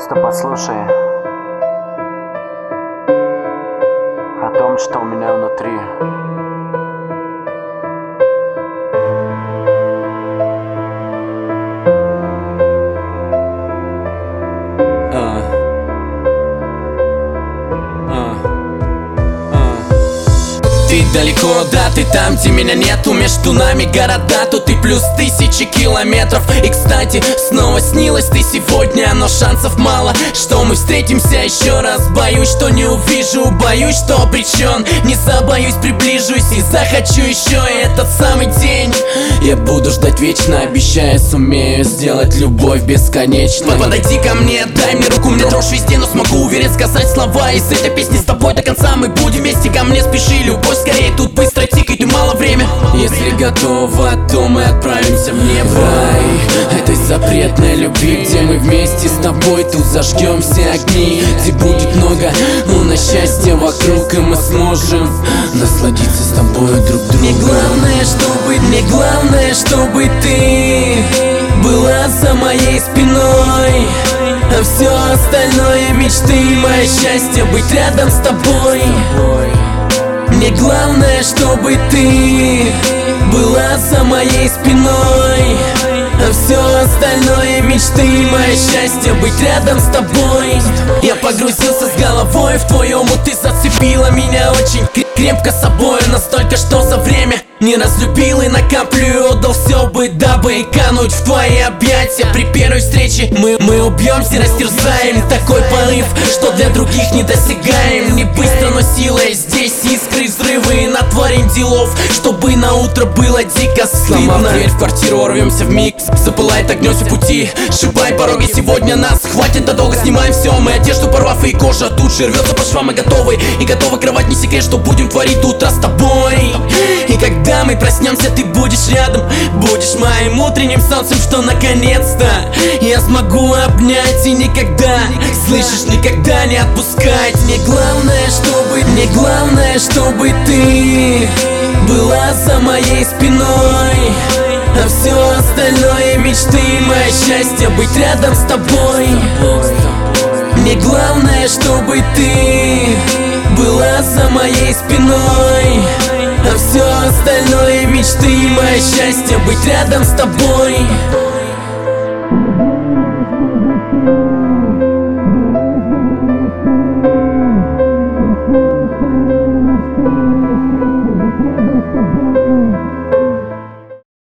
Просто послушай о том, что у меня внутри. Ты далеко, да, ты там, где меня нету. Между нами города, тут и плюс 1000 километров. И, кстати, снова снилась ты сегодня, но шансов мало, что мы встретимся еще раз. Боюсь, что не увижу, боюсь, что обречен. Не забоюсь, приближусь и захочу еще этот самый день. Я буду ждать вечно, обещаю, сумею сделать любовь бесконечной. Подойди ко мне, дай мне руку, мне дрожь везде, но смогу уверен сказать слова из этой песни. С тобой до конца мы будем вместе, ко мне спеши, любовь скорее, тут быстро тикает и мало время. Если готова, то мы отправимся в небо. Рай этой запретной любви, где мы вместе с тобой тут зажгем все огни, где будет много луна счастья вокруг, и мы сможем насладиться с тобой друг другом. Мне главное, чтобы ты была за моей спиной, а все остальное мечты, мое счастье быть рядом с тобой. Мне главное, чтобы ты была за моей спиной, а все остальное мечты, мое счастье быть рядом с тобой. Я погрузился с головой в твой омут, ты зацепила меня очень крепко собой, настолько, что за время не разлюбил и накоплю, отдал все бы, дабы кануть в твои объятия. При первой встрече мы убьемся, растерзаем такой порыв, что для других не досягаем. Не быстро, но силой здесь искры, взрывы, натворим делов, чтобы на утро было дико стыдно. Сломав дверь в квартиру, рвемся в микс, запылает огнем все пути, сшибай пороги, сегодня нас хватит надолго. Снимаем все, мы одежду порвав, и кожа тут же рвется по швам. Мы готовы, и готова кровать, не секрет, что будем творить до утра с тобой. И когда мы проснемся, ты будешь рядом, будешь моим утренним солнцем, что наконец-то я смогу обнять и никогда, слышишь, никогда не отпускать. Мне главное, чтобы ты была за моей спиной, а все остальное мечты, мое счастье быть рядом с тобой. Мне главное, чтобы ты была за моей спиной, а все остальное мечты, мое счастье быть рядом с тобой.